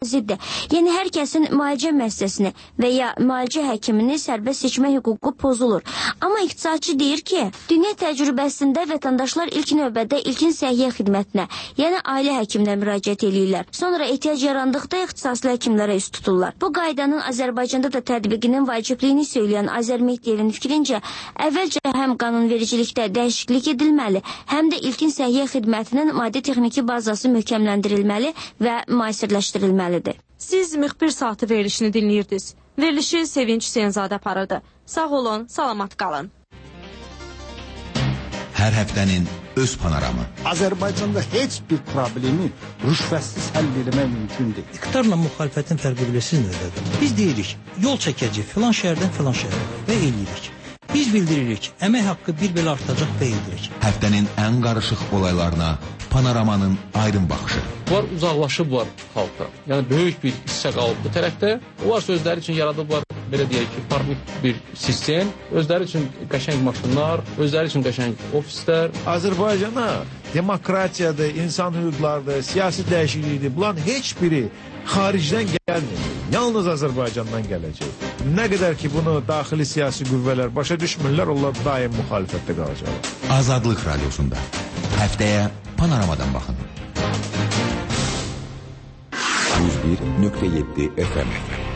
ziddir. Yəni hər kəsin müalicə müəssisəsini və ya müalicə həkimini sərbəst seçmə hüququ pozulur. Amma iqtisadçı deyir ki, dünya təcrübəsində vətəndaşlar ilk növbədə ilkin səhiyyə xidmətinə, yəni ailə həkiminə müraciət edirlər. Sonra ehtiyac yarandıqda ixtisaslı həkimlərə üst tuturlar. Bu qaydanın Azərbaycanda da tətbiqinin vacibliyini söyləyən Azər Mehdiyevin fikrincə, əvvəlcə həm qanunvericilikdə dəyişiklik edilməli, həm də ilkin səhiyyə xidmətinin maddi-texniki bazası möhkəmləndirilməli və müasirləşdirilməlidir. Siz müxbir saatı verilişini dinləyirdiniz. Verilişi Sevinç Hüseynzadə aparırdı. Sağ olun, salamat qalın. Hər həftənin öz panoramı. Azərbaycanda heç bir problemi rüşvətsiz həll etmək mümkün deyil. İqtidarla müxalifətin fərqi bilirsiniz nədir? Biz deyirik, yol çəkəcək filan şəhərdən filan şəhərə və eləyirik. Biz bildiririk, əmək haqqı bir belə artacaq və edirik. Həftənin ən qarışıq olaylarına panoramanın aydın baxışı. Var uzaqlaşıblar xalqdan. Yəni böyük bir hissə qalıb bu tərəfdə. Onlar sözləri üçün yaradıblar, belə deyək ki, farklı bir sistem. Özləri üçün qəşəng maşınlar, özləri üçün qəşəng ofislər. Azərbaycana demokratiyadır, insan hüquqlarıdır, siyasi dəyişiklikdir. Bunların heç biri xaricdən gəlmir. Yalnız Azərbaycandan gələcək. Nə qədər ki bunu daxili siyasi qüvvələr başa düşmürlər, onlar daim müxalifətdə qalacaqlar. Azadlıq Radiosunda. Həftəyə panoramadan baxın. 101.7 FM.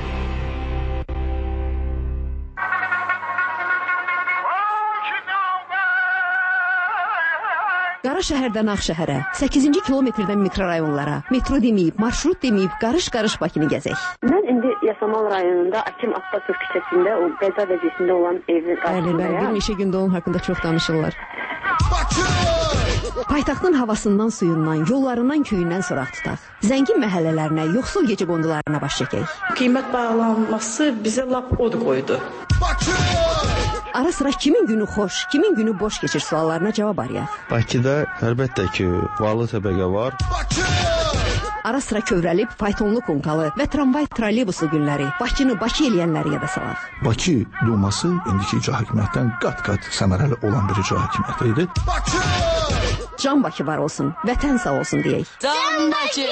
Qara şəhərdən Ağşəhərə, 8-ci kilometrdən mikrorayonlara, metro deməyib, marşrut deməyib, qarış-qarış Bakını gəzək. Mən indi Yasamal rayonunda Akim Abbasov küçəsində, o qəza vəziyyətində olan evin qarşısındayım. Bir neçə gündə onun haqqında çox danışırlar. Paytaxtın havasından, suyundan, yollarından, köyündən soraq tutaq. Zəngin məhəllələrinə, yoxsul gecə qondularına baş çəkək. Qiymət bağlanması bizə lap od qoydu. Ara sıra kimin günü xoş, kimin günü boş keçir suallarına cavab arayaq. Bakıda əlbəttə ki, varlı təbəqə var. Ara sıra kövrəlib, faytonlu konkalı və tramvay trolleybusu günləri, Bakını Bakı eləyənləri yada salaq. Bakı Duması indiki icra hakimiyyətdən qat-qat səmərəli olan bir icra hakimiyyəti idi. Can Bakı var olsun, vətən sağ olsun deyək. Can Bakı!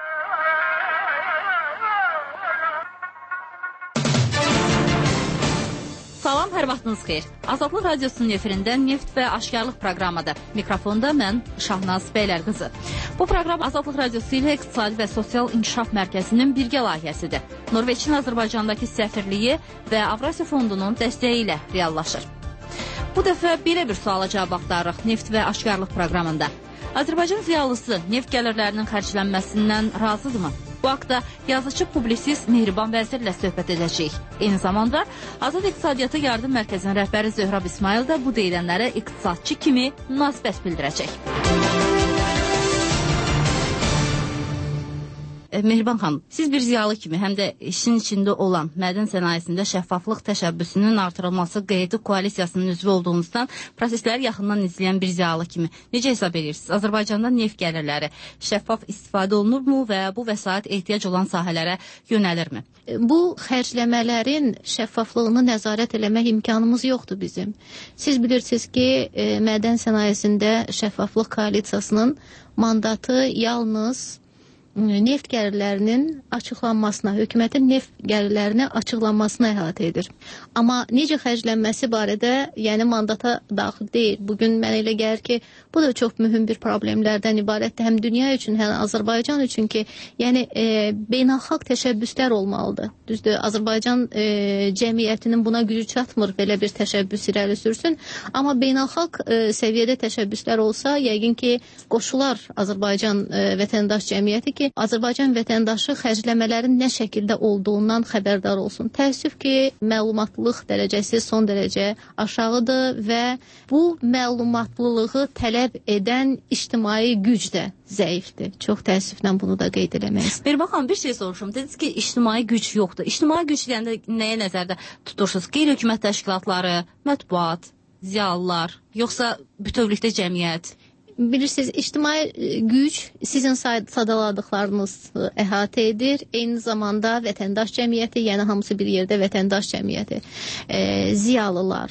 Salam, hər vaxtınız xeyir. Azadlıq Radiosunun efirində Neft və Aşkarlıq proqramıdır. Mikrofonda mən Şahnaz Bəylər qızı. Bu proqram Azadlıq Radiosu ilə İqtisadi və Sosial İnkişaf Mərkəzinin birgə layihəsidir. Norveçin Azərbaycandakı səfirliyi və Avrasiya Fondunun dəstəyi ilə reallaşır. Bu dəfə belə bir suala cavab axtarırıq Neft və Aşkarlıq proqramında. Azərbaycan ziyalısı neft gəlirlərinin xərclənməsindən razıdırmı? Bu haqda yazıcı publisist Mehriban Vəzirlə söhbət edəcəyik. Eyni zamanda Azad İqtisadiyyata Yardım Mərkəzinin rəhbəri Zöhrab İsmail də bu deyilənlərə iqtisadçı kimi münasibət bildirəcək. Mehriban xanım, siz bir ziyalı kimi həm də işin içində olan mədən sənayesində şəffaflıq təşəbbüsünün artırılması qeydi koalisiyasının üzvü olduğunuzdan prosesləri yaxından izləyən bir ziyalı kimi necə hesab edirsiniz? Azərbaycanda neft gəlirləri şəffaf istifadə olunurmu və bu vəsait ehtiyac olan sahələrə yönəlirmi? Bu xərcləmələrin şəffaflığını nəzarət eləmək imkanımız yoxdur bizim. Siz bilirsiniz ki, mədən sənayesində şəffaflıq koalisiyasının mandatı yalnız neft gəlirlərinin açıqlanmasına, hökumətin neft gəlirlərini açıqlanmasına əhatə edir. Amma necə xərclənməsi barədə, yəni mandata daxil deyil. Bugün mənə elə gəlir ki, bu da çox mühüm bir problemlərdən ibarətdir. Həm dünya üçün, həm Azərbaycan üçün ki, yəni beynəlxalq təşəbbüslər olmalıdır. Düzdür, Azərbaycan cəmiyyətinin buna gücü çatmır belə bir təşəbbüs irəli sürsün. Amma beynəlxalq səviyyədə təşəbbüslər olsa, yəqin ki, qoşular Azərbaycan vətəndaş cəmiyyəti ki, Azərbaycan vətəndaşı xərcləmələrin nə şəkildə olduğundan xəbərdar olsun. Təəssüf ki, məlumatlılıq dərəcəsi son dərəcə aşağıdır və bu məlumatlılığı tələb edən ictimai güc də zəifdir. Çox təəssüflə bunu da qeyd eləmək. Bir baxın, bir şey soruşum. Dediniz ki, ictimai güc yoxdur. İctimai güc deyəndə nəyə nəzərdə tutursunuz? Qeyri-hökumət təşkilatları, mətbuat, ziyalılar, yoxsa bütövlükdə cəmiyyət? Bilirsiniz, ictimai güc sizin sadaladıqlarınız əhatə edir. Eyni zamanda vətəndaş cəmiyyəti, yəni hamısı bir yerdə vətəndaş cəmiyyəti, ziyalılar,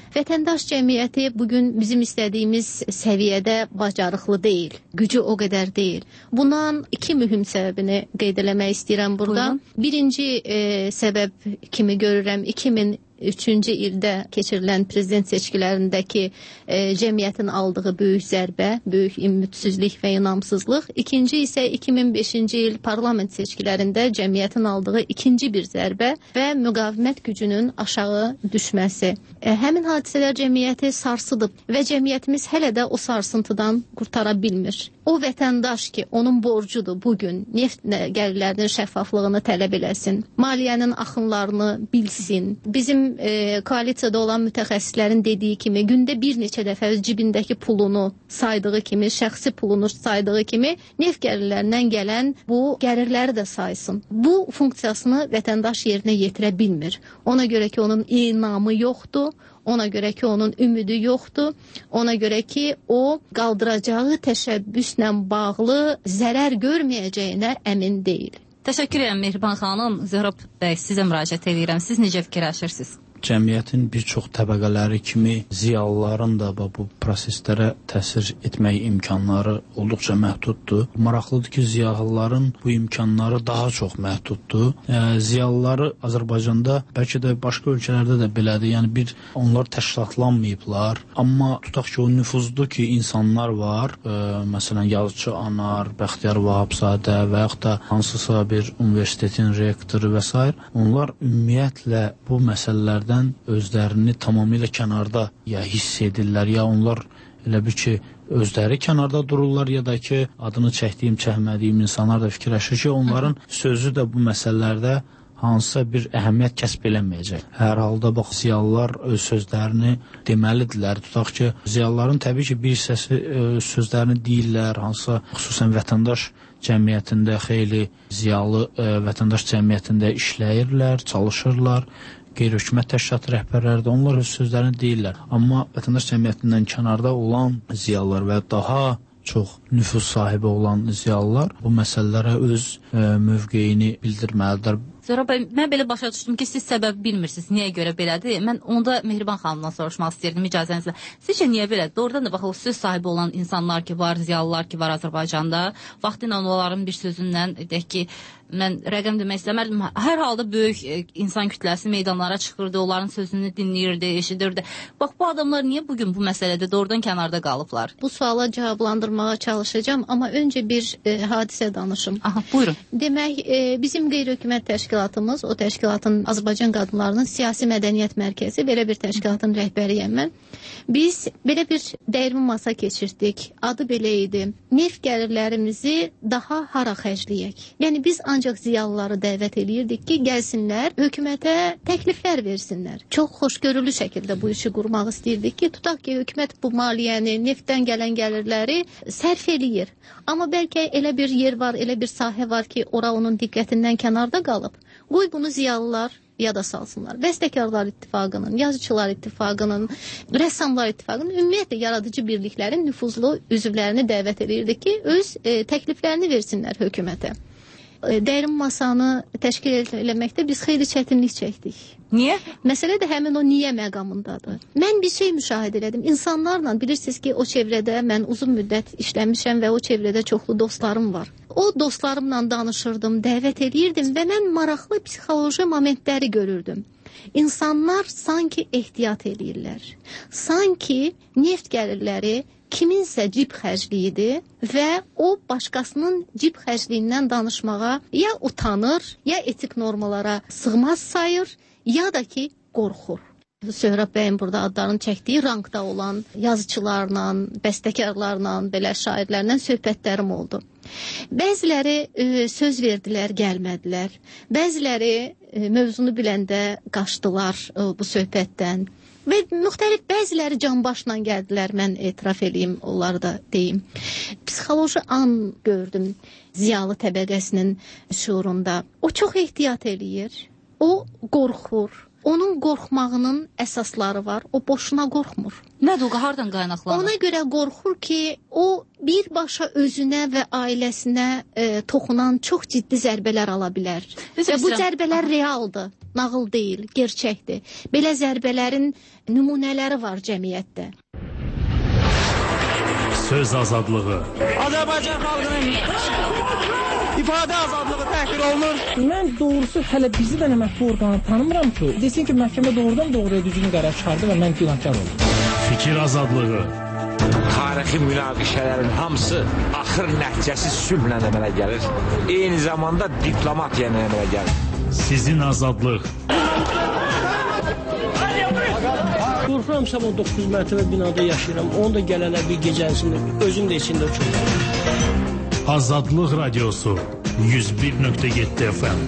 Vətəndaş cəmiyyəti bugün bizim istədiyimiz səviyyədə bacarıqlı deyil. Gücü o qədər deyil. Bundan iki mühüm səbəbini qeyd eləmək istəyirəm burada. Birinci səbəb kimi görürəm 2003-cü ildə keçirilən prezident seçkilərindəki cəmiyyətin aldığı böyük zərbə, böyük ümidsizlik və inamsızlıq. İkinci isə 2005-ci il parlament seçkilərində cəmiyyətin aldığı ikinci bir zərbə və müqavimət gücünün aşağı düşməsi. Həmin hadisələr cəmiyyəti sarsıdıb və cəmiyyətimiz hələ də o sarsıntıdan qurtara bilmir. O vətəndaş ki, onun borcudur bugün neft gəlirlərinin şəffaflığını tələb eləsin, maliyyənin axınlarını bilsin. Bizim koalisiyada olan mütəxəssislərin dediyi kimi gündə bir neçə dəfə öz cibindəki pulunu saydığı kimi, şəxsi pulunu saydığı kimi neft gəlirlərindən gələn bu gəlirləri də saysın. Bu funksiyasını vətəndaş yerinə yetirə bilmir. Ona görə ki, onun inamı yoxdur. Ona görə ki, onun ümidi yoxdur. Ona görə ki, o qaldıracağı təşəbbüslə bağlı zərər görməyəcəyinə əmin deyil. Təşəkkür edirəm Mehriban xanım. Zöhrab bəy, sizə müraciət edirəm. Siz necə fikirləşirsiniz? Cəmiyyətin bir çox təbəqələri kimi ziyalıların da bu proseslərə təsir etmək imkanları olduqca məhduddur. Maraqlıdır ki, ziyalıların bu imkanları daha çox məhduddur. Ziyalıları Azərbaycanda, bəlkə də başqa ölkələrdə də belədir. Yəni onlar təşkilatlanmayıblar. Amma tutaq ki, o nüfuzlu ki, insanlar var. Məsələn, yazıçı Anar, Bəxtiyar Vahabzadə və yaxud da hansısa bir universitetin rektoru və s. Onlar ümumiyyətlə bu məsələlərdə özlərini tamamilə kənarda ya hiss edirlər, ya onlar elə bir ki, özləri kənarda dururlar, ya da ki, adını çəkdiyim, çəkmədiyim insanlar da fikirləşir ki, onların sözü də bu məsələlərdə hansısa bir əhəmiyyət kəsb eləməyəcək. Hər halda bax, ziyalılar öz sözlərini deməlidirlər. Tutaq ki, ziyalıların təbii ki, bir hissəsi sözlərini deyirlər, hansısa xüsusən vətəndaş cəmiyyətində xeyli ziyalı vətəndaş cəmiyyətində işləyirlər, çalışırlar. Qeyri-hökumət təşkilatı rəhbərləri də onlar öz sözlərini deyirlər. Amma vətəndaş cəmiyyətindən kənarda olan ziyalılar və daha çox nüfuz sahibi olan ziyalılar bu məsələlərə öz mövqeyini bildirməlidir. Zöhrab bəy, mən belə başa düşdüm ki, siz səbəb bilmirsiniz, niyə görə belədir? Mən onda Mehriban xanımdan soruşmaq istəyirdim icazənizlə. Sizcə niyə belədir? Doğrudan da baxın, söz sahibi olan insanlar ki var, ziyalılar ki var Azərbaycanda, vaxtıyla onların bir sözündən, deyək ki, mən rəqəm demək istəmərdim. Hər halda böyük insan kütləsi meydanlara çıxırdı, onların sözünü dinləyirdi, eşidirdi. Bax, bu adamlar niyə bugün bu məsələdə doğrudan kənarda qalıblar? Bu suala cavablandırmağa çalışacağım, amma öncə bir hadisə danışım. Aha, buyurun. Demək, bizim qeyri-hökumət təşkilatımız, o təşkilatın Azərbaycan Qadınlarının Siyasi Mədəniyyət Mərkəzi, belə bir təşkilatın rəhbəriyəm mən. Biz belə bir dəyirmi masa keçirdik. Adı belə idi. Neft gəlirlərimizi daha hara xərcləyək? Yəni biz ancaq ziyalıları dəvət eləyirdik ki, gəlsinlər, hökumətə təkliflər versinlər. Çox xoşgörülü şəkildə bu işi qurmaq istəyirdik ki, tutaq ki, hökumət bu maliyyəni, neftdən gələn gəlirləri sərf eləyir. Amma bəlkə elə bir yer var, elə bir sahə var ki, ora onun diqqətindən kənarda qalıb. Qoy bunu ziyalılar yada salsınlar. Bəstəkarlar İttifaqının, Yazıçılar İttifaqının, Rəssamlar İttifaqının, ümumiyyətlə yaradıcı birliklərin nüfuzlu üzvlərini dəvət edirdik ki, öz təkliflərini versinlər hökumətə. Dəyirmi masanı təşkil eləməkdə biz xeyli çətinlik çəkdik. Niyə? Məsələ də həmin o niyə məqamındadır. Mən bir şey müşahidə elədim. İnsanlarla, bilirsiniz ki, o çevrədə mən uzun müddət işləmişəm və o çevrədə çoxlu dostlarım var. O dostlarımla danışırdım, dəvət edirdim və mən maraqlı psixoloji momentləri görürdüm. İnsanlar sanki ehtiyat edirlər. Sanki neft gəlirləri kiminsə cib xərcliyidir və o başqasının cib xərcliyindən danışmağa ya utanır, ya etik normalara sığmaz sayır, ya da ki qorxur. Zöhrab bəyin burada adlarını çəkdiyi rangda olan yazıçılarla, bəstəkarlarla, belə şairlərlə söhbətlərim oldu. Bəziləri söz verdilər, gəlmədilər. Bəziləri mövzunu biləndə qaçdılar bu söhbətdən. Və müxtəlif bəziləri canbaşla gəldilər, mən etiraf edeyim, onları da deyim. Psixoloji an gördüm ziyalı təbəqəsinin şuurunda. O çox ehtiyat eləyir, o qorxur, Onun qorxmağının əsasları var. O boşuna qorxmur. Nədir o, hardan qaynaqlanır? Ona görə qorxur ki, o birbaşa özünə və ailəsinə toxunan çox ciddi zərbələr ala bilər. Və bu zərbələr realdır, nağıl deyil, gerçəkdir. Belə zərbələrin nümunələri var cəmiyyətdə. Söz azadlığı. Azərbaycan xalqının ifadə azadlığı təhqir olunur. Mən doğrusu hələ bizi də məhkəmə orqanı tanımıram ki, desin ki, məhkəmə doğrudan doğruya düzgün qərar çıxardı və mən günahkar oldum. Fikir azadlığı. Tarixi münaqişələrin hamısı axır nəticəsi sülhlə əmələ gəlir. Eyni zamanda diplomatiya ilə əmələ gəlir. Sizin azadlıq. Qorxuram, sabah 9 mərtəbə binada yaşayıram. Onu da gələnə bir gecəsində, özüm də içində uçurum. Azadlıq Radiosu 101.7 FM.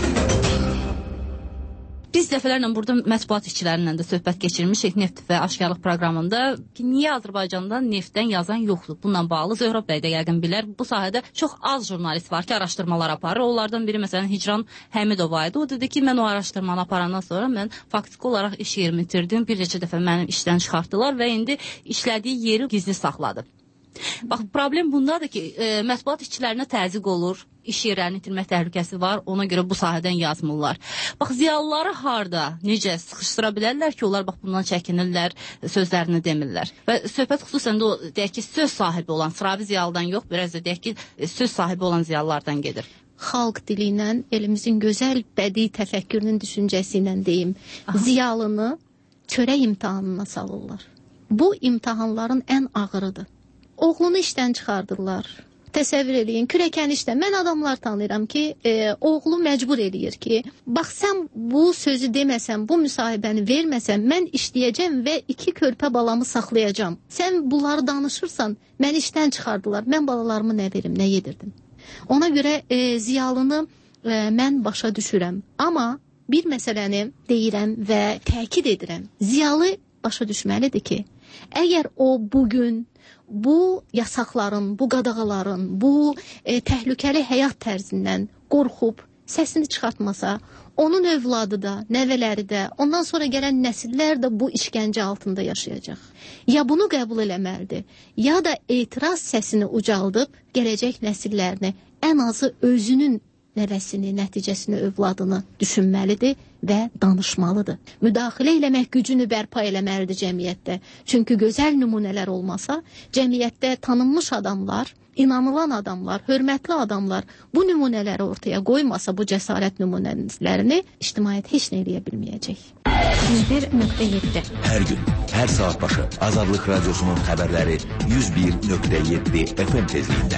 Biz dəfələrlə burada mətbuat işçilərindən də söhbət keçirmişik neft və aşkarlıq proqramında ki, niyə Azərbaycanda neftdən yazan yoxdur? Bununla bağlı Zöhrab bəy də yəqin bilər. Bu sahədə çox az jurnalist var ki, araşdırmalar aparır. Onlardan biri məsələn Hicran Həmidova idi. O dedi ki, mən o araşdırmanı aparandan sonra mən faktiki olaraq iş yerimi itirdim. Bir neçə dəfə mənim işdən çıxartdılar və indi işlədiyi yeri gizli saxladı. Bax, problem bundadır ki, mətbuat işçilərinə təzyiq olur, iş yerlərini itirmək təhlükəsi var, ona görə bu sahədən yazmırlar. Bax, ziyalıları harda, necə sıxışdıra bilərlər ki, onlar bax bundan çəkinirlər, sözlərini demirlər. Və söhbət xüsusən də o, deyək ki, söz sahibi olan, sıravi ziyalıdan yox, biraz da deyək ki, söz sahibi olan ziyalılardan gedir. Xalq dili ilə, elimizin gözəl bədii təfəkkürünün düşüncəsi ilə deyim, ziyalını çörək imtahanına salırlar. Bu imtahanların ən ağırıdır. Oğlunu işdən çıxardırlar. Təsəvvür eləyin, kürəkən işdən. Mən adamlar tanıyıram ki, oğlu məcbur eləyir ki, bax sən bu sözü deməsən, bu müsahibəni verməsən, mən işləyəcəm və 2 körpə balamı saxlayacam. Sən bunları danışırsan, mən işdən çıxardılar. Mən balalarımı nə verim, nə yedirdim? Ona görə ziyalını mən başa düşürəm. Amma bir məsələni deyirəm və təkid edirəm. Ziyalı başa düşməlidir ki, əgər o bugün bu yasaqların, bu qadağaların, bu təhlükəli həyat tərzindən qorxub, səsini çıxartmasa, onun övladı da, nəvələri də, ondan sonra gələn nəsillər də bu işgəncə altında yaşayacaq. Ya bunu qəbul eləməlidir, ya da etiraz səsini ucaldıb, gələcək nəsillərini, ən azı özünün nəvəsini, nəticəsini, övladını düşünməlidir və danışmalıdır. Müdaxilə eləmək gücünü bərpa eləməlidir cəmiyyətdə. Çünki gözəl nümunələr olmasa, cəmiyyətdə tanınmış adamlar, inanılan adamlar, hörmətli adamlar bu nümunələri ortaya qoymasa, bu cəsarət nümunələrini ictimaiyyət heç nə eləyə bilməyəcək. 101.7 Hər gün, hər saat başı Azadlıq Radiosunun xəbərləri 101.7 FM tezliyində.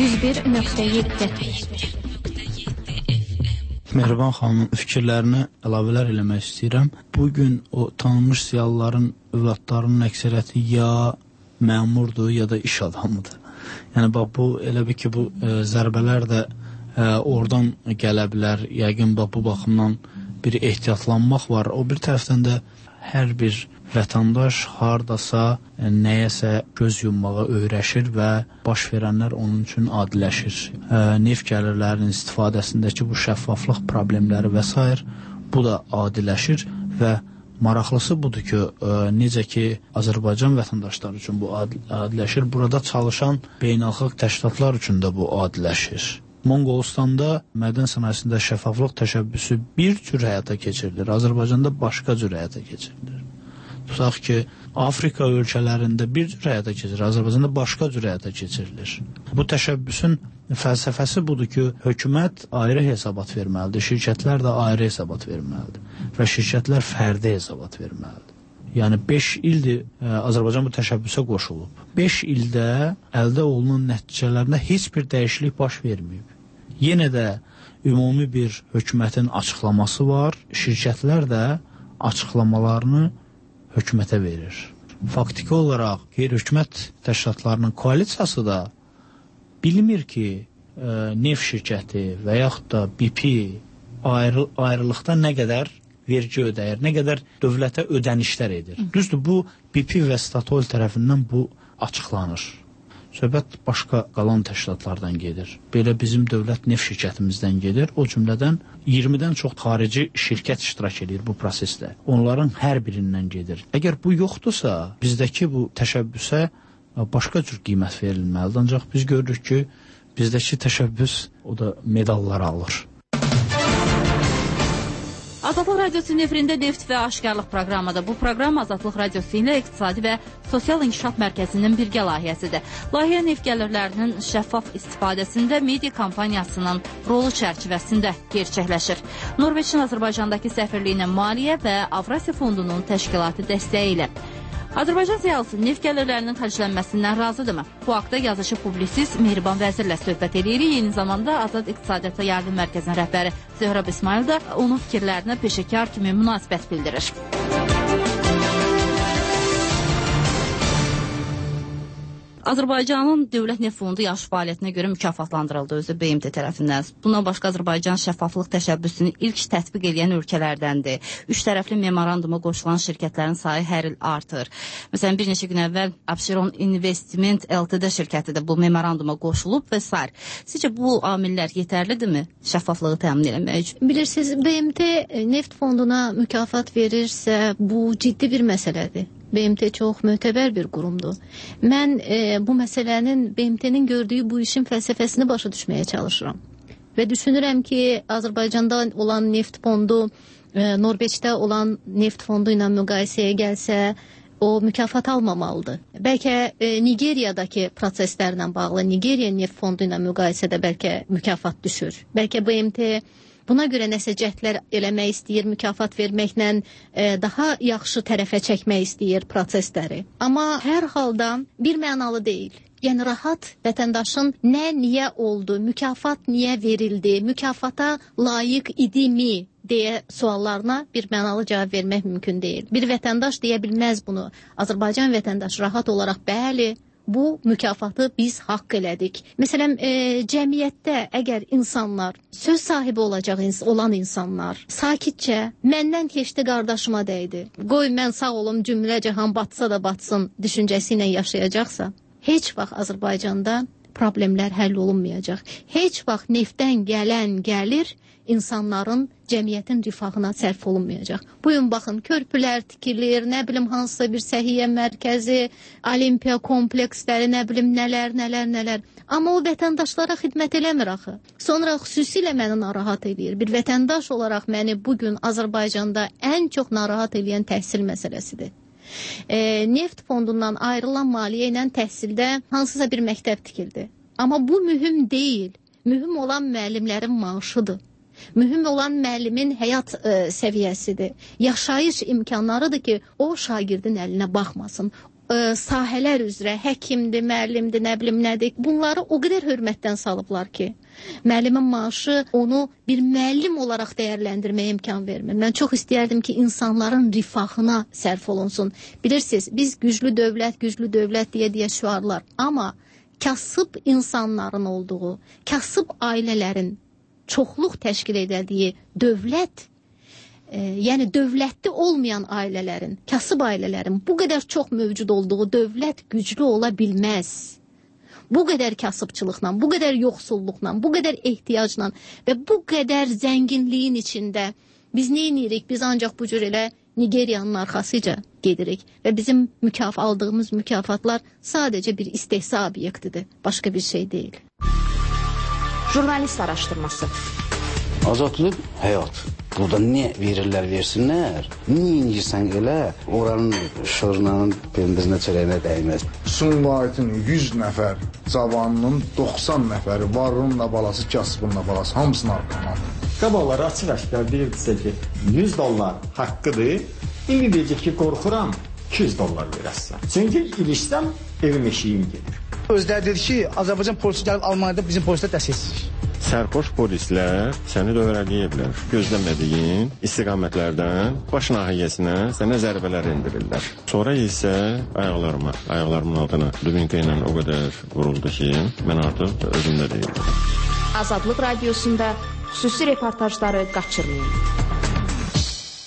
101.7 Mehriban xanımın fikirlərinə əlavələr eləmək istəyirəm. Bugün o tanınmış ziyalıların övladlarının əksəriyyəti ya məmurdur, ya da iş adamıdır. Yəni, bax, bu elə bir ki, bu zərbələr də oradan gələ bilər. Yəqin, bax, bu baxımdan bir ehtiyatlanmaq var. O bir tərəfdən də hər bir vətəndaş hardasa nəyəsə göz yummağa öyrəşir və baş verənlər onun üçün adiləşir. Neft gəlirlərinin istifadəsindəki bu şəffaflıq problemləri və s. bu da adiləşir və maraqlısı budur ki, necə ki Azərbaycan vətəndaşları üçün bu adiləşir, burada çalışan beynəlxalq təşkilatlar üçün də bu adiləşir. Monqolistanda mədən sənayesində şəffaflıq təşəbbüsü bir cür həyata keçirilir, Azərbaycanda başqa cür həyata keçirilir. Tutaq ki, Afrika ölkələrində bir cür həyata keçirilir, Azərbaycanda başqa cür həyata keçirilir. Bu təşəbbüsün fəlsəfəsi budur ki, hökumət ayrı hesabat verməlidir, şirkətlər də ayrı hesabat verməlidir və şirkətlər fərdi hesabat verməlidir. Yəni 5 ildir Azərbaycan bu təşəbbüsə qoşulub. 5 ildə əldə olunan nəticələrində heç bir dəyişiklik baş verməyib. Yenə də ümumi bir hökumətin açıqlaması var, şirkətlər də açıqlamalarını hökumətə verir. Faktiki olaraq qeyri-hökumət təşkilatlarının koalisiyası da bilmir ki, neft şirkəti və yaxud da BP ayrılıqda nə qədər vergi ödəyir, nə qədər dövlətə ödənişlər edir. Düzdür, bu BP və Statoil tərəfindən bu açıqlanır. söhbət başqa qalan təşkilatlardan gedir. Belə bizim dövlət neft şirkətimizdən gedir. O cümlədən 20-dən çox xarici şirkət iştirak edir bu prosesdə. Onların hər birindən gedir. Əgər bu yoxdursa, bizdəki bu təşəbbüsə başqa cür qiymət verilməlidir. Ancaq biz görürük ki, bizdəki təşəbbüs o da medallar alır. Azadlıq Radiosunun efirində Neft və Aşkarlıq proqramıdır. Bu proqram Azadlıq Radiosu ilə İqtisadi və Sosial İnkişaf Mərkəzinin birgə layihəsidir. Layihə neft gəlirlərinin şəffaf istifadəsində media kampaniyasının rolu çərçivəsində gerçəkləşir. Norveçin Azərbaycandakı səfirliyinin maliyyə və Avrasiya Fondunun təşkilatı dəstəyi ilə. Azərbaycan ziyalısı neft gəlirlərinin xərclənməsindən razıdırmı? Bu haqda yazışı publisist Mehriban Vəzirlə söhbət edirik. Eyni zamanda Azad İqtisadiyyata Yardım Mərkəzinin rəhbəri Zöhrəb İsmail da onun fikirlərinə peşəkar kimi münasibət bildirir. Azərbaycanın Dövlət Neft Fondu yaxşı fəaliyyətinə görə mükafatlandırıldı özü BMT tərəfindən. Bundan başqa Azərbaycan şəffaflıq təşəbbüsünü ilk tətbiq edən ölkələrdəndir. 3 tərəfli memoranduma qoşulan şirkətlərin sayı hər il artır. Məsələn, bir neçə gün əvvəl Abşeron Investment Ltd şirkəti də bu memoranduma qoşulub və s. Sizcə bu amillər yetərlidirmi şəffaflığı təmin etmək üçün? Bilirsiniz, BMT Neft Fonduna mükafat verirsə, bu ciddi bir məsələdir. BMT çox mötəbər bir qurumdur. Mən bu məsələnin, BMT-nin gördüyü bu işin fəlsəfəsini başa düşməyə çalışıram. Və düşünürəm ki, Azərbaycanda olan neft fondu, Norveçdə olan neft fondu ilə müqayisəyə gəlsə, o mükafat almamalıdır. Bəlkə Nigeriyadakı proseslərlə bağlı, Nigeriya neft fondu ilə müqayisədə bəlkə mükafat düşür. Bəlkə BMT buna görə nəsə cəhdlər eləmək istəyir, mükafat verməklə daha yaxşı tərəfə çəkmək istəyir prosesləri. Amma hər halda bir mənalı deyil. Yəni rahat vətəndaşın nə, niyə oldu, mükafat niyə verildi, mükafata layiq idimi deyə suallarına bir mənalı cavab vermək mümkün deyil. Bir vətəndaş deyə bilməz bunu. Azərbaycan vətəndaşı rahat olaraq bəli, bu mükafatı biz haqq elədik. Məsələn, cəmiyyətdə əgər insanlar, söz sahibi olan insanlar sakitcə, məndən keçdi qardaşıma dəydi, qoy mən sağ olum cümlə cahan batsa da batsın düşüncəsi ilə yaşayacaqsa, heç vaxt Azərbaycanda problemlər həll olunmayacaq. Heç vaxt neftdən gələn gəlir insanların, cəmiyyətin rifahına sərf olunmayacaq. Bugün baxın, körpülər tikilir, nə bilim hansısa bir səhiyyə mərkəzi, olimpiya kompleksləri, nə bilim nələr. Amma o vətəndaşlara xidmət eləmir axı. Sonra xüsusilə məni narahat edir. Bir vətəndaş olaraq məni bugün Azərbaycanda ən çox narahat edən təhsil məsələsidir. Neft fondundan ayrılan maliyyə ilə təhsildə hansısa bir məktəb tikildi. Amma bu mühüm deyil. Mühüm olan müəllimlərin maaşıdır. Mühüm olan müəllimin həyat səviyyəsidir. Yaşayış imkanlarıdır ki, o şagirdin əlinə baxmasın. Sahələr üzrə həkimdir, müəllimdir, nə bilim nədir. Bunları o qədər hörmətdən salıblar ki, müəllimin maaşı onu bir müəllim olaraq dəyərləndirməyə imkan vermir. Mən çox istəyərdim ki, insanların rifahına sərf olunsun. Bilirsiniz, biz güclü dövlət deyə şüarlar. Amma kasıb insanların olduğu, kasıb ailələrin çoxluq təşkil edildiyi dövlət, yəni dövlətli olmayan ailələrin, kasıb ailələrin bu qədər çox mövcud olduğu dövlət güclü ola bilməz. Bu qədər kasıbçılıqla, bu qədər yoxsulluqla, bu qədər ehtiyacla və bu qədər zənginliyin içində biz nə edirik? Biz ancaq bu cür elə Nigeriyanın arxasıca gedirik və bizim aldığımız mükafatlar sadəcə bir istehza obyektidir, başqa bir şey deyil. Jurnalist araşdırması. Azadlıq həyat. Burada nə verirlər, versinlər. Niyə incirsən elə, oranın şırnanın pendirinə çörəyinə dəyməz. Sumqayıtın 100 nəfər cavanının 90 nəfəri varlığınla balası, kasbınla balası, hamısını arqalanır. Qabaqları açıq-aşkar deyirdisə ki, $100 haqqıdır. İndi deyəcək ki, qorxuram, $200 verəsən. Çünki ilişsəm, evim eşiyim gedir. Özləri dedi ki, Azərbaycan polisi gəlib Almaniyada bizim polislər dəstəksizlik. Sərxoş polislər səni dövrələyirlər. Gözləmədiyin istiqamətlərdən baş nahiyəsinə sənə zərbələr endirirlər. Sonra isə ayaqlarımın altına dubinka ilə o qədər vuruldu ki, mən artıq özümdə deyildim. Azadlıq Radiosunda xüsusi reportajları qaçırmayın.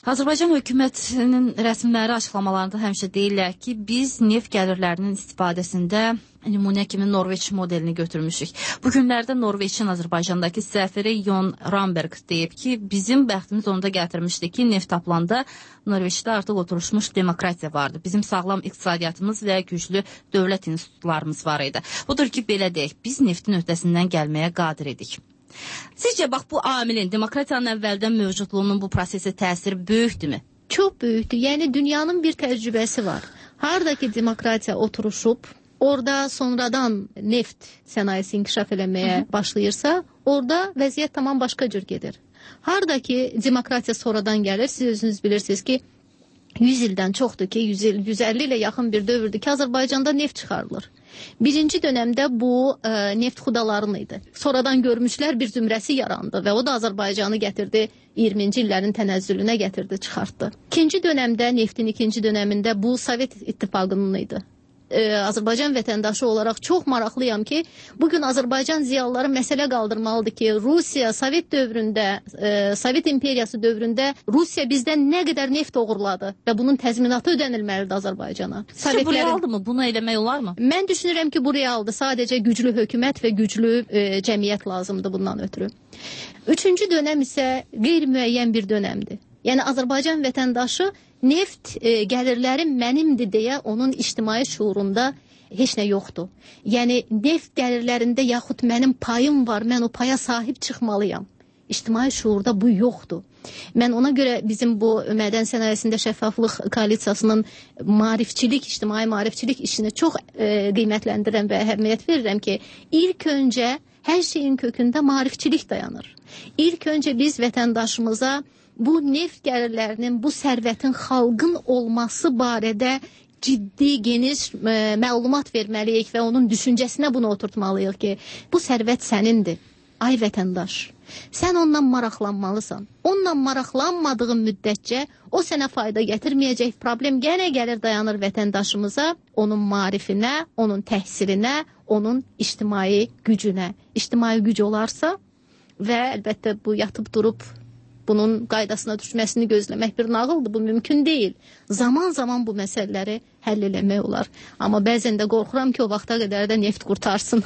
Azərbaycan hökumətinin rəsmiləri açıqlamalarında həmişə deyirlər ki, biz neft gəlirlərinin istifadəsində nümunə kimi Norveç modelini götürmüşük. Bu günlərdə Norveçin Azərbaycandakı səfiri Jon Ramberg deyib ki, bizim bəxtimiz onu da gətirmişdi ki, neft tapılanda Norveçdə artıq oturuşmuş demokratiya vardı. Bizim sağlam iqtisadiyyatımız və güclü dövlət institutlarımız var idi. Budur ki, belə deyək, biz neftin öhdəsindən gəlməyə qadir idik. Sizcə, bax, bu amilin demokratiyanın əvvəldən mövcudluğunun bu prosesi təsiri böyükdürmü? Çox böyükdür. Yəni, dünyanın bir təcrübəsi var. Haradakı demokratiya oturuşub, orada sonradan neft sənayesi inkişaf eləməyə başlayırsa, orada vəziyyət tamam başqa cür gedir. Haradakı demokratiya sonradan gəlir, siz özünüz bilirsiniz ki, 100 ildən çoxdur ki, 150 ilə yaxın bir dövrdür ki, Azərbaycanda neft çıxarılır. Birinci dönəmdə bu neft xudaların idi. Sonradan görmüşlər bir zümrəsi yarandı və o da Azərbaycanı gətirdi, 20-ci illərin tənəzzülünə gətirdi, çıxartdı. İkinci dönəmdə, neftin ikinci dönəmində bu Sovet İttifaqının idi. Azərbaycan vətəndaşı olaraq çox maraqlıyam ki, bugün Azərbaycan ziyalıları məsələ qaldırmalıdır ki, Rusiya, Sovet dövründə, Sovet imperiyası dövründə Rusiya bizdən nə qədər neft oğurladı və bunun təzminatı ödənilməlidir Azərbaycana. Sizcə bu realdır mı? Bunu eləmək olar mı? Mən düşünürəm ki, bu realdır. Sadəcə güclü hökumət və güclü cəmiyyət lazımdır bundan ötürü. Üçüncü dönəm isə qeyri-müəyyən bir dönəmdir. Yəni Azərbaycan vətəndaşı neft gəlirləri mənimdir deyə onun ictimai şuurunda heç nə yoxdur. Yəni neft gəlirlərində yaxud mənim payım var, mən o paya sahib çıxmalıyam. İctimai şuurda bu yoxdur. Mən ona görə bizim bu mədən sənayesində şəffaflıq koalisiyasının maarifçilik, ictimai maarifçilik işini çox qiymətləndirəm və əhəmiyyət verirəm ki, ilk öncə hər şeyin kökündə maarifçilik dayanır. İlk öncə biz vətəndaşımıza bu neft gəlirlərinin, bu sərvətin xalqın olması barədə ciddi, geniş məlumat verməliyik və onun düşüncəsinə bunu oturtmalıyıq ki, bu sərvət sənindir, ay vətəndaş. Sən ondan maraqlanmalısan. Ondan maraqlanmadığın müddətcə o sənə fayda gətirməyəcək problem gənə gəlir dayanır vətəndaşımıza, onun maarifinə, onun təhsilinə, onun ictimai gücünə. İctimai güc olarsa və əlbəttə bu yatıb durub bunun qaydasına düşməsini gözləmək bir nağıldır, bu mümkün deyil. Zaman-zaman bu məsələləri həll eləmək olar. Amma bəzən də qorxuram ki, o vaxta qədər də neft qurtarsın.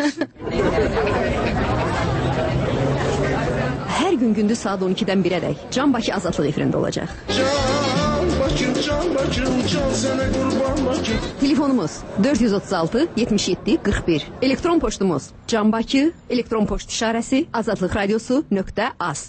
Hər gün gündüz saat 12-dən 1-ədək Can Bakı Azadlıq efirində olacaq. Telefonumuz 436 77 41. Elektron poçtumuz canbakı, elektron poçt işarəsi azadlıqradiosu.az.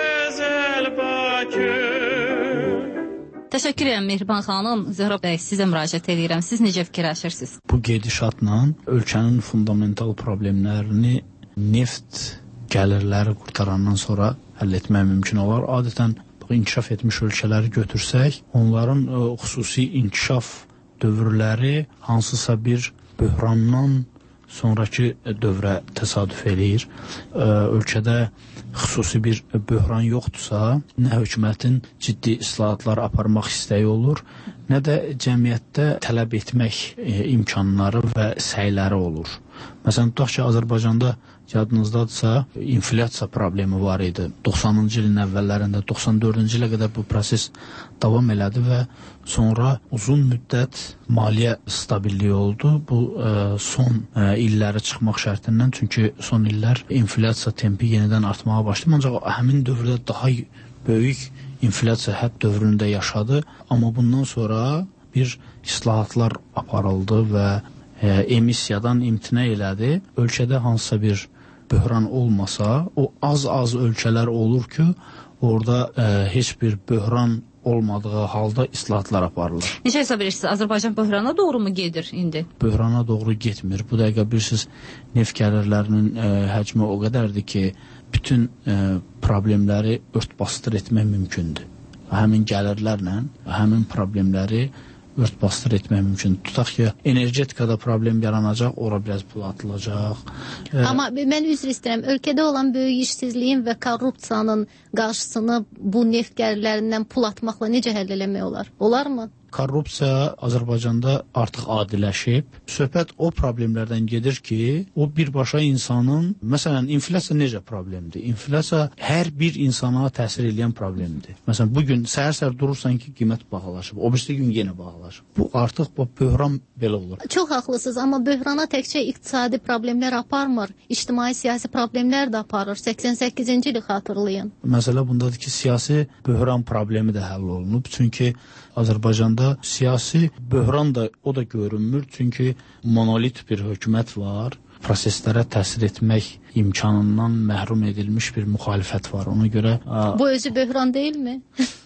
Təşəkkür edirəm Mehriban xanım. Zəhra bəy, sizə müraciət edirəm. Siz necə fikirləşirsiniz? Bu gedişatla ölkənin fundamental problemlərini neft gəlirləri qurtarandan sonra həll etmək mümkün olar. Adətən inkişaf etmiş ölkələri götürsək, onların xüsusi inkişaf dövrləri hansısa bir böhrandan sonraki dövrə təsadüf eləyir. Ölkədə xüsusi bir böhran yoxdursa, nə hökumətin ciddi islahatlar aparmaq istəyi olur, nə də cəmiyyətdə tələb etmək imkanları və səyləri olur. Məsələn, tutaq ki, Azərbaycanda yadınızdadırsa, inflyasiya problemi var idi. 90-cı ilin əvvəllərində, 94-cü ilə qədər bu proses davam elədi və sonra uzun müddət maliyyə stabilliyi oldu. Bu son illəri çıxmaq şərtindən, çünki son illər inflyasiya tempi yenidən artmağa başladı. Ancaq həmin dövrdə daha böyük inflyasiya hədd dövründə yaşadı. Amma bundan sonra bir islahatlar aparıldı və emissiyadan imtina elədi. Ölkədə hansısa bir böhran olmasa, o az-az ölkələr olur ki, orada heç bir böhran olmadığı halda islahatlar aparılır. Necə hesab edirsiniz? Azərbaycan böhrana doğru mu gedir indi? Böhrana doğru getmir. Bu dəqiqə bilirsiniz, neft gəlirlərinin həcmi o qədərdir ki, bütün problemləri ört-basdır etmək mümkündür. Həmin gəlirlərlə həmin problemləri ört-basdır etmək mümkün. Tutaq ki, energetikada problem yaranacaq, ora biraz pul atılacaq. Amma mən üzr istəyirəm, ölkədə olan böyük işsizliyin və korrupsiyanın qarşısını bu neft gəlirlərindən pul atmaqla necə həll eləmək olar? Olarmı? korrupsiya Azərbaycanda artıq adiləşib. Söhbət o problemlərdən gedir ki, o birbaşa insanın, məsələn, inflyasiya necə problemdir? İnflyasiya hər bir insana təsir edən problemdir. Məsələn, bugün səhər-səhər durursan ki, qiymət bahalaşıb, o birisi gün yenə bahalaşıb. Bu artıq bu böhran belə olur. Çox haqlısınız, amma böhrana təkcə iqtisadi problemlər aparmır, ictimai-siyasi problemlər də aparır. 88-ci ili xatırlayın. Məsələ bundadır ki, siyasi böhran problemi də həll olunub. Çünki Azərbaycanda siyasi böhran da o da görünmür. Çünki monolit bir hökumət var. Proseslərə təsir etmək imkanından məhrum edilmiş bir müxalifət var. Ona görə... Bu özü böhran deyilmi?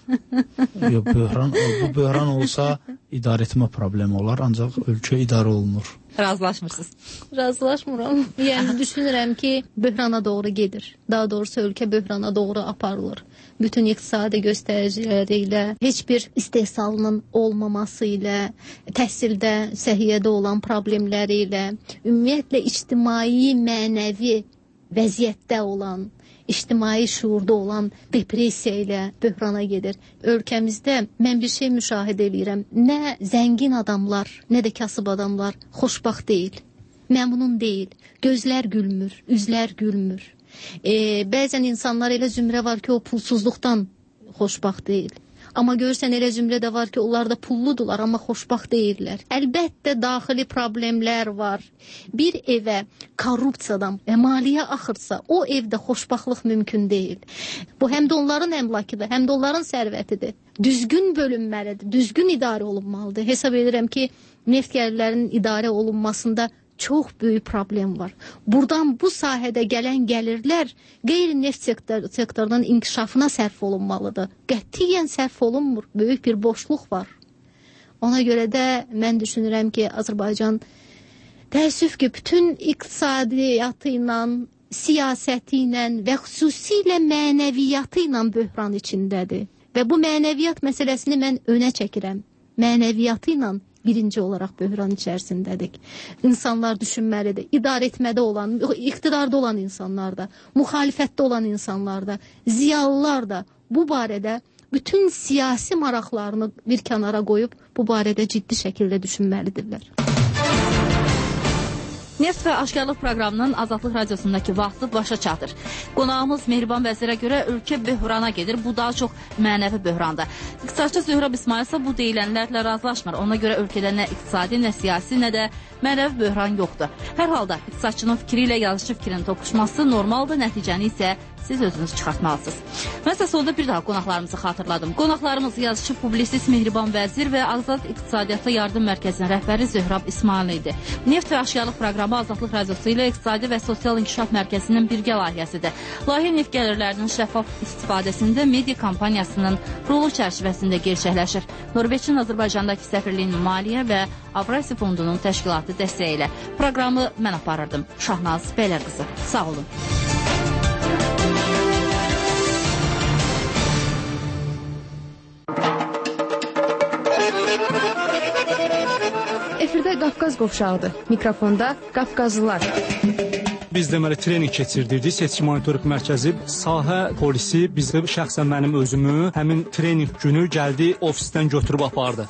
Yox, bu böhran olsa idarə etmə problemi olar, ancaq ölkə idarə olunur. Razılaşmırsınız? Razılaşmıram. Yəni düşünürəm ki, böhrana doğru gedir. Daha doğrusu ölkə böhrana doğru aparılır. Bütün iqtisadi göstəriciləri ilə, heç bir istehsalının olmaması ilə, təhsildə, səhiyyədə olan problemləri ilə, ümumiyyətlə ictimai, mənəvi vəziyyətdə olan, ictimai şuurda olan depressiya ilə böhrana gedir. Ölkəmizdə mən bir şey müşahidə edirəm. Nə zəngin adamlar, nə də kasıb adamlar xoşbaxt deyil, məmnun deyil. Gözlər gülmür, üzlər gülmür. Bəzən insanlar elə zümrə var ki, o pulsuzluqdan xoşbaxt deyil. Amma görsən elə zümrə də var ki, onlar da pulludular, amma xoşbaxt deyirlər. Əlbəttə, daxili problemlər var. Bir evə korrupsiyadan maliyyə axırsa, o evdə xoşbaxtlıq mümkün deyil. Bu, həm də onların əmlakıdır, həm də onların sərvətidir. Düzgün bölünməlidir, düzgün idarə olunmalıdır. Hesab edirəm ki, neft gəlirlərinin idarə olunmasında çox böyük problem var. Buradan bu sahədə gələn gəlirlər qeyri-neft sektorunun inkişafına sərf olunmalıdır. Qətiyyən sərf olunmur. Böyük bir boşluq var. Ona görə də mən düşünürəm ki, Azərbaycan təəssüf ki, bütün iqtisadiyyatı ilə, siyasəti ilə və xüsusilə mənəviyyatı ilə böhran içindədir. Və bu mənəviyyat məsələsini mən önə çəkirəm. Mənəviyyatı ilə birinci olaraq böhran içərisindədik. İnsanlar düşünməlidir. İdarə etmədə olan, iqtidarda olan insanlar da, müxalifətdə olan insanlar da, ziyalılar da bu barədə bütün siyasi maraqlarını bir kənara qoyub bu barədə ciddi şəkildə düşünməlidirlər. Neft və aşkarlıq proqramının Azadlıq Radiosundakı vaxtı başa çatır. Qonağımız Mehriban Vəzirə görə ölkə böhrana gedir. Bu daha çox mənəvi böhranda. İqtisadçı Zöhrab İsmail isə bu deyilənlərlə razılaşmır. Ona görə ölkədə nə iqtisadi, nə siyasi, nə də mənəvi böhran yoxdur. Hər halda iqtisadçının fikri ilə yazıcı fikrinin toqquşması normaldır, nəticəni isə siz özünüz çıxartmalısınız. Mən isə sonda bir daha qonaqlarımızı xatırladım. Qonaqlarımız yazıcı publisist Mehriban Vəzir və Azad İqtisadiyyatlı Yardım Mərkəzinin rəhbəri Zöhrab İsmail idi. Neft və aşkarlıq proqramı Azadlıq Radiosu ilə İqtisadi və Sosial İnkişaf Mərkəzinin birgə layihəsidir. Layihə neft gəlirlərinin şəffaf istifadəsində media kampaniyasının rolu çərçivəsində gerçəkləşir. Norveçin Azərbaycandakı səfirliyinin maliyyə və Avrasiya Fondunun təşkilatı dəstəyi ilə proqramı mən aparırdım. Şahnaz Bəylər qızı. Sağ olun. Efirdə Qafqaz qovşağıdır. Mikrofonda Qafqazlılar. Biz deməli trening keçirdirdik. Seçki monitorinq mərkəzi, sahə polisi bizi, şəxsən mənim özümü həmin trening günü gəldi ofisdən götürüb apardı.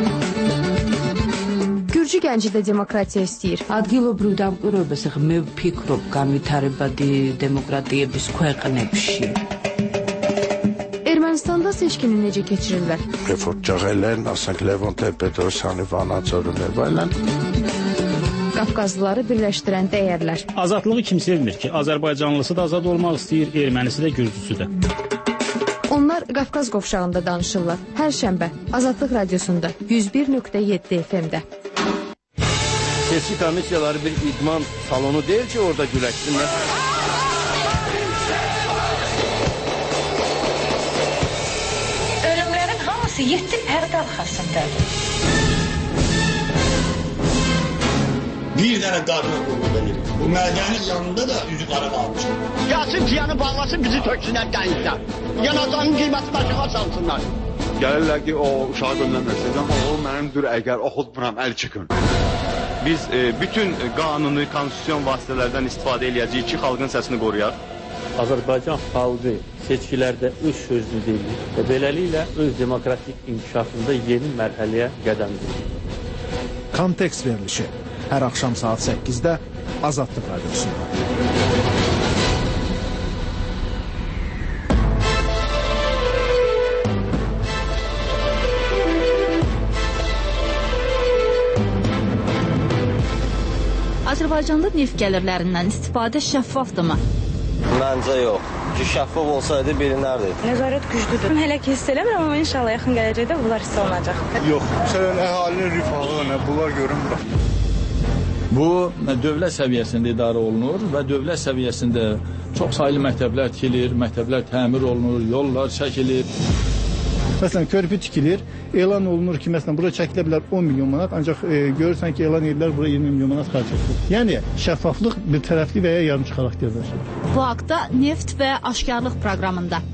Gürcü gənci də demokratiya istəyir. ადგილობრივ დამკვირვებაზე მე ვფიქრობ განვითარებადი დემოკრატიების ქვეყნებში. Ermənistanda seçkini necə keçirirlər? Reformçılarla asaq Levon Petrosyanı Vanaçorunu və Qafqazlıları birləşdirən dəyərlər. Azadlığı kim sevmir ki? Azərbaycanlısı da azad olmaq istəyir, ermənisi də gürcüsü də. Onlar Qafqaz qovşağında danışırlar. Hər şənbə Azadlıq Radiosunda 101.7 FM-də. Seçki komissiyaları bir idman salonu deyil ki, orada güləşsinlər. Ölümlərin hamısı 7 pərdə arxasındadır. Bir dənə qadına qulluq edir. Bu mədənin yanında da üzü qara qalmışdır. Gəlsin piyanı bağlasın, bizi töksünlər dənizdən. Yanacağının qiyməti başına salsınlar. Gəlirlər ki, o uşağı göndərməsin, amma o mənimdir, əgər oxutmuram, əl çıxın. Biz bütün qanuni, konstitusyon vasitələrdən istifadə eləyəcəyik ki, xalqın səsini qoruyaq. Azərbaycan xalqı seçkilərdə öz sözünü deyir və beləliklə öz demokratik inkişafında yeni mərhələyə qədəm qoyur. Kontekst verilişi hər axşam saat 8-də Azadlıq Radiosunda. Azərbaycanda neft gəlirlərindən istifadə şəffafdırmı? Məncə yox. Ki şəffaf olsaydı bilinərdi. Nəzarət güclüdür. Hələ ki hiss eləmirəm, amma inşallah yaxın gələcəkdə bunlar hiss olunacaq. Yox, məsələn, əhalinin rifahı, bunlar görünmür. Bu dövlət səviyyəsində idarə olunur və dövlət səviyyəsində çox saylı məktəblər tikilir, məktəblər təmir olunur, yollar çəkilir. Məsələn, körpü tikilir, elan olunur ki, məsələn, bura çəkilə bilər 10 milyon manat, ancaq görürsən ki, elan edirlər bura 20 milyon manat xərc edilir. Yəni, şəffaflıq bir tərəfli və ya yarımçı xarakterdir. Bu haqda Neft və Aşkarlıq proqramında